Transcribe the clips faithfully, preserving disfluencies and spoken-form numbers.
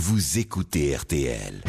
Vous écoutez R T L.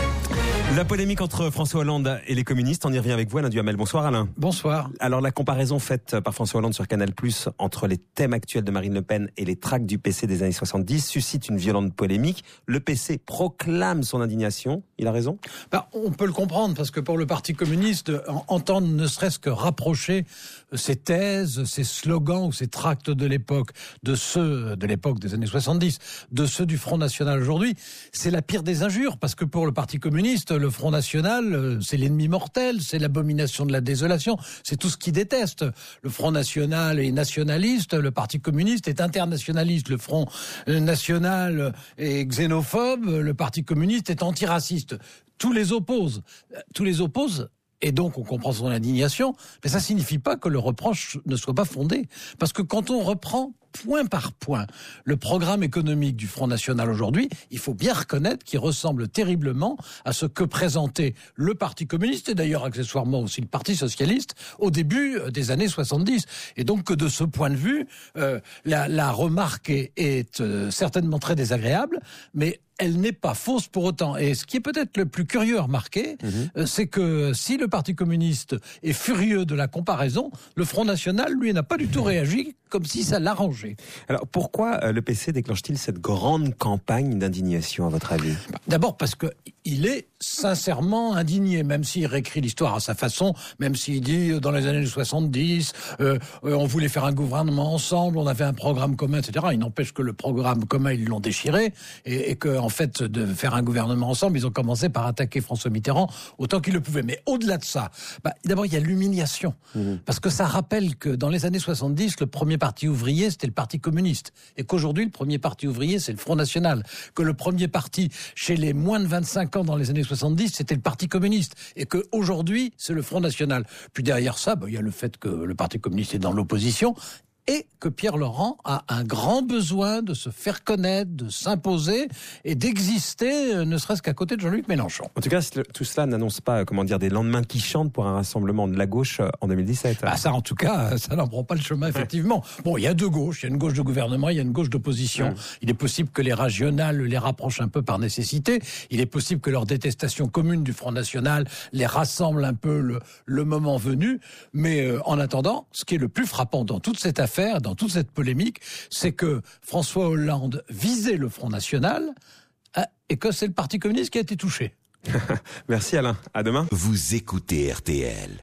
La polémique entre François Hollande et les communistes, on y revient avec vous, Alain Duhamel. Bonsoir Alain. Bonsoir. Alors la comparaison faite par François Hollande sur Canal plus, entre les thèmes actuels de Marine Le Pen et les tracts du P C des années soixante-dix suscite une violente polémique. Le P C proclame son indignation. Il a raison ? Bah, on peut le comprendre, parce que pour le Parti communiste, entendre ne serait-ce que rapprocher ses thèses, ses slogans ou ses tracts de l'époque, de ceux de l'époque des années soixante-dix, de ceux du Front National aujourd'hui, c'est la pire des injures, parce que pour le Parti communiste, le Front National, c'est l'ennemi mortel, c'est l'abomination de la désolation, c'est tout ce qu'il déteste. Le Front National est nationaliste, le Parti communiste est internationaliste, le Front National est xénophobe, le Parti communiste est antiraciste. Tous les opposent. Tous les opposent. Et donc, on comprend son indignation, mais ça signifie pas que le reproche ne soit pas fondé. Parce que quand on reprend point par point le programme économique du Front National aujourd'hui, il faut bien reconnaître qu'il ressemble terriblement à ce que présentait le Parti communiste, et d'ailleurs accessoirement aussi le Parti socialiste, au début des années soixante-dix. Et donc, que de ce point de vue, euh, la, la remarque est, est euh, certainement très désagréable, mais elle n'est pas fausse pour autant. Et ce qui est peut-être le plus curieux à remarquer, mmh. euh, c'est que si le Parti communiste est furieux de la comparaison, le Front National, lui, n'a pas du tout réagi comme si ça l'arrangeait. Alors, pourquoi euh, le P C déclenche-t-il cette grande campagne d'indignation, à votre avis ? D'abord parce que il est sincèrement indigné, même s'il réécrit l'histoire à sa façon, même s'il dit euh, dans les années soixante-dix, euh, euh, on voulait faire un gouvernement ensemble, on avait un programme commun, et cetera. Il n'empêche que le programme commun, ils l'ont déchiré, et, et que en fait, de faire un gouvernement ensemble, ils ont commencé par attaquer François Mitterrand autant qu'ils le pouvaient. Mais au-delà de ça, bah, d'abord, il y a l'humiliation. Mmh. Parce que ça rappelle que dans les années soixante-dix, le premier parti ouvrier, c'était le Parti communiste. Et qu'aujourd'hui, le premier parti ouvrier, c'est le Front National. Que le premier parti, chez les moins de vingt-cinq ans dans les années soixante-dix, c'était le Parti communiste. Et qu'aujourd'hui, c'est le Front National. Puis derrière ça, bah, il y a le fait que le Parti communiste est dans l'opposition. Et que Pierre Laurent a un grand besoin de se faire connaître, de s'imposer et d'exister, ne serait-ce qu'à côté de Jean-Luc Mélenchon. En tout cas, tout cela n'annonce pas, comment dire, des lendemains qui chantent pour un rassemblement de la gauche en deux mille dix-sept. Bah ça, en tout cas, ça n'en prend pas le chemin, effectivement. Bon, il y a deux gauches. Il y a une gauche de gouvernement, il y a une gauche d'opposition. Mmh. Il est possible que les régionales les rapprochent un peu par nécessité. Il est possible que leur détestation commune du Front National les rassemble un peu le, le moment venu. Mais euh, en attendant, ce qui est le plus frappant dans toute cette affaire, dans toute cette polémique, c'est que François Hollande visait le Front National et que c'est le Parti communiste qui a été touché. Merci Alain, à demain. Vous écoutez R T L.